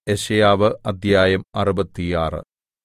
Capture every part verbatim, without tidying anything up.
യെശയ്യാവ് അദ്ധ്യായം അറുപത്തിയാറ്.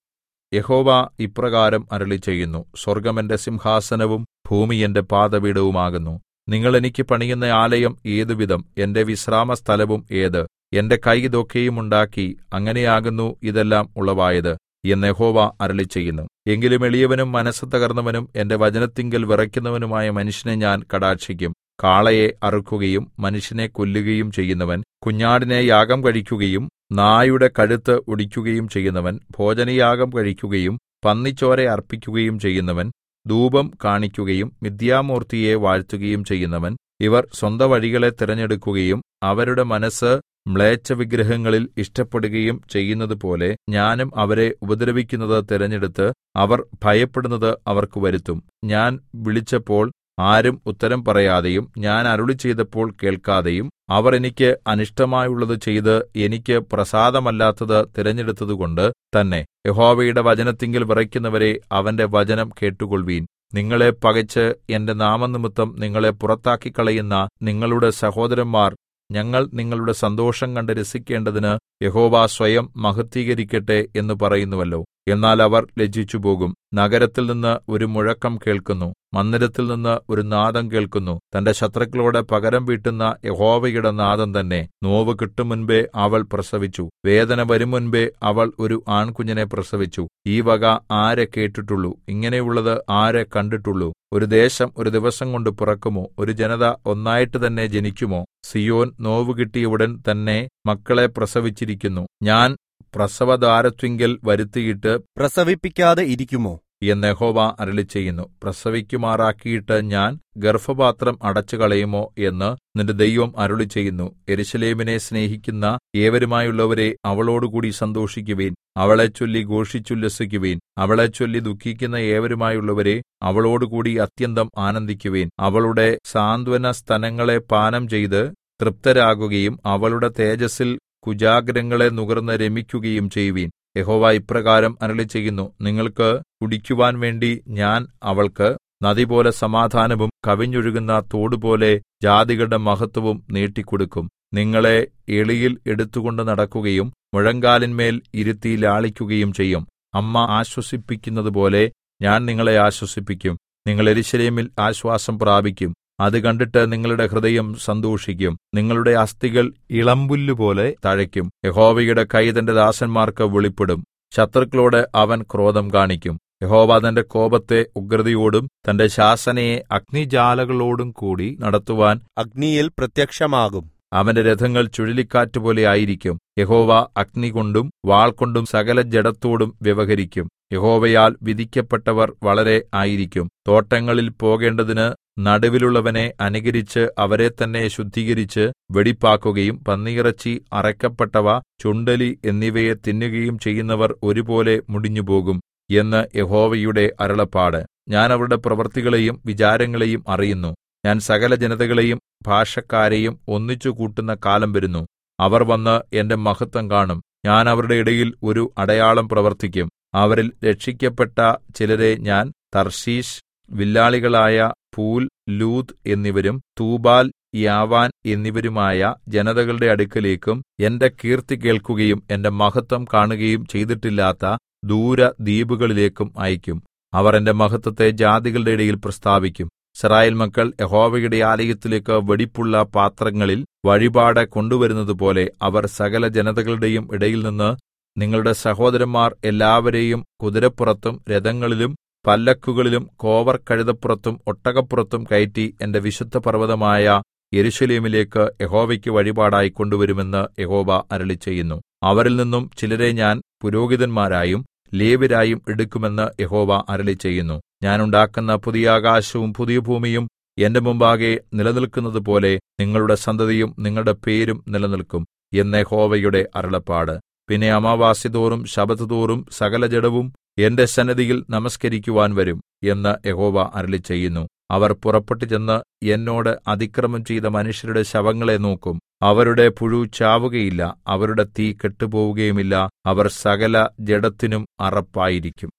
യഹോവ ഇപ്രകാരം അരുളിച്ചെയ്യുന്നു: സ്വർഗ്ഗം എന്റെ സിംഹാസനവും ഭൂമി എന്റെ പാദപീഠവുമാകുന്നു. നിങ്ങൾ എനിക്ക് പണിയുന്ന ആലയം ഏതുവിധം? എന്റെ വിശ്രാമസ്ഥലവും ഏത്? എന്റെ കൈ ഇതൊക്കെയും ഉണ്ടാക്കി. അങ്ങനെയാകുന്നു ഇതെല്ലാം ഉളവായത് എന്ന് യഹോവ അരുളിച്ചെയ്യുന്നു. എങ്കിലും എളിയവനും മനസ്സ് തകർന്നവനും എന്റെ വചനത്തിങ്കൽ വിറയ്ക്കുന്നവനുമായ മനുഷ്യനെ ഞാൻ കടാക്ഷിക്കും. കാളയെ അറുക്കുകയും മനുഷ്യനെ കൊല്ലുകയും ചെയ്യുന്നവൻ, കുഞ്ഞാടിനെ യാഗം കഴിക്കുകയും നായുടെ കഴുത്ത് ഒടിക്കുകയും ചെയ്യുന്നവൻ, ഭോജനയാഗം കഴിക്കുകയും പന്നിച്ചോര അർപ്പിക്കുകയും ചെയ്യുന്നവൻ, ധൂപം കാണിക്കുകയും മിഥ്യാമൂർത്തിയെ വാഴ്ത്തുകയും ചെയ്യുന്നവൻ, ഇവർ സ്വന്തവഴികളെ തിരഞ്ഞെടുക്കുകയും അവരുടെ മനസ്സ് മ്ലേച്ഛവിഗ്രഹങ്ങളിൽ ഇഷ്ടപ്പെടുകയും ചെയ്യുന്നതുപോലെ ഞാനും അവരെ ഉപദ്രവിക്കുന്നത് തിരഞ്ഞെടുത്ത് അവർ ഭയപ്പെടുന്നത് അവർക്ക് വരുത്തും. ഞാൻ വിളിച്ചപ്പോൾ ആരും ഉത്തരം പറയാതെയും ഞാൻ അരുളിച്ചെയ്തപ്പോൾ കേൾക്കാതെയും അവർ എനിക്ക് അനിഷ്ടമായുള്ളത് ചെയ്ത് എനിക്ക് പ്രസാദമല്ലാത്തത് തിരഞ്ഞെടുത്തതുകൊണ്ട് തന്നെ യഹോവയുടെ വചനത്തിങ്കൽ വിറയ്ക്കുന്നവരേ, അവന്റെ വചനം കേട്ടുകൊൾവീൻ. നിങ്ങളെ പകച്ച് എന്റെ നാമംനിമിത്തം നിങ്ങളെ പുറത്താക്കിക്കളയുന്ന നിങ്ങളുടെ സഹോദരന്മാർ, ഞങ്ങൾ നിങ്ങളുടെ സന്തോഷം കണ്ട് രസിക്കേണ്ടതിന് യഹോവ സ്വയം മഹത്വീകരിക്കട്ടെ എന്ന് പറയുന്നുവല്ലോ. എന്നാൽ അവർ ലജ്ജിച്ചുപോകും. നഗരത്തിൽ നിന്ന് ഒരു മുഴക്കം കേൾക്കുന്നു, മന്ദിരത്തിൽ നിന്ന് ഒരു നാദം കേൾക്കുന്നു. തന്റെ ശത്രുക്കളോട് പകരം വീട്ടുന്ന യഹോവയുടെ നാദം തന്നെ. നോവ് കിട്ടും മുൻപേ അവൾ പ്രസവിച്ചു, വേദന വരും മുൻപേ അവൾ ഒരു ആൺകുഞ്ഞിനെ പ്രസവിച്ചു. ഈ വക ആരെ കേട്ടിട്ടുള്ളു? ഇങ്ങനെയുള്ളത് ആരെ കണ്ടിട്ടുള്ളു? ഒരു ദേശം ഒരു ദിവസം കൊണ്ട് പിറക്കുമോ? ഒരു ജനത ഒന്നായിട്ട് തന്നെ ജനിക്കുമോ? സിയോൻ നോവ് കിട്ടിയ ഉടൻ തന്നെ മക്കളെ പ്രസവിച്ചിരിക്കുന്നു. ഞാൻ പ്രസവദ്വാരത്തിങ്കൽ വരുത്തിയിട്ട് പ്രസവിപ്പിക്കാതെ ഇരിക്കുമോ എന്ന് യഹോവ അരുളിച്ചെയ്യുന്നു. പ്രസവിക്കുമാറാക്കിയിട്ട് ഞാൻ ഗർഭപാത്രം അടച്ചുകളയുമോ എന്ന് നിന്റെ ദൈവം അരുളിച്ചെയ്യുന്നു. യെരൂശലേമിനെ സ്നേഹിക്കുന്ന ഏവരുമായുള്ളവരെ, അവളോടുകൂടി സന്തോഷിക്കുവിൻ. അവളെച്ചൊല്ലി ഘോഷിച്ചുല്ലസിക്കുവിൻ. അവളെച്ചൊല്ലി ദുഃഖിക്കുന്ന ഏവരുമായുള്ളവരെ, അവളോടുകൂടി അത്യന്തം ആനന്ദിക്കുവിൻ. അവളുടെ സാന്ത്വന സ്തനങ്ങളെ പാനം ചെയ്ത് തൃപ്തരാകുകയും അവളുടെ തേജസ്സിൽ കുജാഗ്രങ്ങളെ നുകർന്ന് രമിക്കുകയും ചെയ്യുവിൻ. യഹോവ ഇപ്രകാരം അരുളിച്ചെയ്യുന്നു: നിങ്ങൾക്ക് കുടിക്കുവാൻ വേണ്ടി ഞാൻ അവൾക്ക് നദിപോലെ സമാധാനവും കവിഞ്ഞൊഴുകുന്ന തോടുപോലെ ജാതികളുടെ മഹത്വവും നീട്ടിക്കൊടുക്കും. നിങ്ങളെ എളിയിൽ എടുത്തുകൊണ്ട് നടക്കുകയും മുഴങ്കാലിന്മേൽ ഇരുത്തി ലാളിക്കുകയും ചെയ്യും. അമ്മ ആശ്വസിപ്പിക്കുന്നതുപോലെ ഞാൻ നിങ്ങളെ ആശ്വസിപ്പിക്കും. നിങ്ങൾ യെരൂശലേമിൽ ആശ്വാസം പ്രാപിക്കും. അത് കണ്ടിട്ട് നിങ്ങളുടെ ഹൃദയം സന്തോഷിക്കും. നിങ്ങളുടെ അസ്ഥികൾ ഇളമ്പുല്ലുപോലെ തഴയ്ക്കും. യഹോവയുടെ കൈ തന്റെ ദാസന്മാർക്ക് വെളിപ്പെടും. ശത്രുക്കളോട് അവൻ ക്രോധം കാണിക്കും. യഹോവ തന്റെ കോപത്തെ ഉഗ്രതയോടും തന്റെ ശാസനയെ അഗ്നിജ്വാലകളോടും കൂടി നടത്തുവാൻ അഗ്നിയിൽ പ്രത്യക്ഷമാകും. അവന്റെ രഥങ്ങൾ ചുഴലിക്കാറ്റുപോലെ ആയിരിക്കും. യഹോവ അഗ്നികൊണ്ടും വാൾകൊണ്ടും സകല ജഡത്തോടും വ്യവഹരിക്കും. യഹോവയാൽ വിധിക്കപ്പെട്ടവർ വളരെ ആയിരിക്കും. തോട്ടങ്ങളിൽ പോകേണ്ടതിന് നടുവിലുള്ളവനെ അനുകരിച്ച് അവരെ തന്നെ ശുദ്ധീകരിച്ച് വെടിപ്പാക്കുകയും പന്നിയിറച്ചി അറയ്ക്കപ്പെട്ടവ ചുണ്ടലി എന്നിവയെ തിന്നുകയും ചെയ്യുന്നവർ ഒരുപോലെ മുടിഞ്ഞുപോകും എന്ന് യഹോവയുടെ അരുളപ്പാട്. ഞാൻ അവരുടെ പ്രവൃത്തികളെയും വിചാരങ്ങളെയും അറിയുന്നു. ഞാൻ സകല ജനതകളെയും ഭാഷക്കാരെയും ഒന്നിച്ചു കൂട്ടുന്ന കാലം വരുന്നു. അവർ വന്ന് എന്റെ മഹത്വം കാണും. ഞാൻ അവരുടെ ഇടയിൽ ഒരു അടയാളം പ്രവർത്തിക്കും. അവരിൽ രക്ഷിക്കപ്പെട്ട ചിലരെ ഞാൻ തർശീശ്, വില്ലാളികളായ പൂൽ, ലൂദ് എന്നിവരും തൂബാൽ, യാവാൻ എന്നിവരുമായ ജനതകളുടെ അടുക്കലേക്കും എന്റെ കീർത്തി കേൾക്കുകയും എന്റെ മഹത്വം കാണുകയും ചെയ്തിട്ടില്ലാത്ത ദൂരദ്വീപുകളിലേക്കും അയക്കും. അവർ എന്റെ മഹത്വത്തെ ജാതികളുടെ ഇടയിൽ പ്രസ്താവിക്കും. യിസ്രായേൽ മക്കൾ യഹോവയുടെ ആലയത്തിലേക്ക് വെടിപ്പുള്ള പാത്രങ്ങളിൽ വഴിപാട് കൊണ്ടുവരുന്നതുപോലെ അവർ സകല ജനതകളുടെയും ഇടയിൽനിന്ന് നിങ്ങളുടെ സഹോദരന്മാർ എല്ലാവരെയും കുതിരപ്പുറത്തും രഥങ്ങളിലും പല്ലക്കുകളിലും കോവർ കഴുതപ്പുറത്തും ഒട്ടകപ്പുറത്തും കയറ്റി എന്റെ വിശുദ്ധപർവ്വതമായ യെരൂശലേമിലേക്ക് യഹോവയ്ക്ക് വഴിപാടായി കൊണ്ടുവരുമെന്ന് യഹോവ അരുളിച്ചെയ്യുന്നു. അവരിൽ നിന്നും ചിലരെ ഞാൻ പുരോഹിതന്മാരായും ലേവ്യരായും എടുക്കുമെന്ന് യഹോവ അരുളിച്ചെയ്യുന്നു. ഞാൻ ഉണ്ടാക്കുന്ന പുതിയ ആകാശവും പുതിയ ഭൂമിയും എന്റെ മുമ്പാകെ നിലനിൽക്കുന്നതുപോലെ നിങ്ങളുടെ സന്തതിയും നിങ്ങളുടെ പേരും നിലനിൽക്കും എന്ന് യഹോവയുടെ അരുളപ്പാട്. പിന്നെ അമാവാസ്യതോറും ശബ്ബത്തുതോറും സകല ജഡവും എന്റെ സന്നിധിയിൽ നമസ്കരിക്കുവാൻ വരും എന്ന് യഹോവ അരുളിച്ചെയ്യുന്നു. അവർ പുറപ്പെട്ടു ചെന്ന് എന്നോട് അതിക്രമം ചെയ്ത മനുഷ്യരുടെ ശവങ്ങളെ നോക്കും. അവരുടെ പുഴു ചാവുകയില്ല, അവരുടെ തീ കെട്ടുപോവുകയുമില്ല. അവർ സകല ജഡത്തിനും അറപ്പായിരിക്കും.